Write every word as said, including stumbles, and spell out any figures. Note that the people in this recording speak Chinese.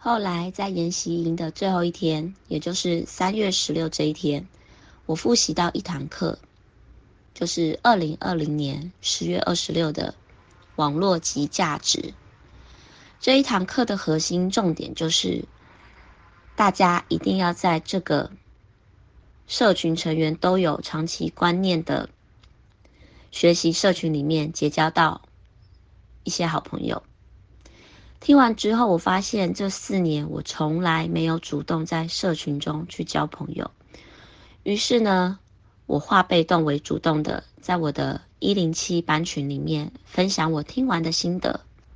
后来在研习营的最后一天，也就是三月十六这一天，我复习到一堂课，就是二零二零年十月二十六的网络及价值。这一堂课的核心重点就是，大家一定要在这个社群成员都有长期观念的学习社群里面结交到一些好朋友。听完之后，我发现这四年我从来没有主动在社群中去交朋友。于是呢，我化被动为主动的，在我的一零七班群里面分享我听完的心得。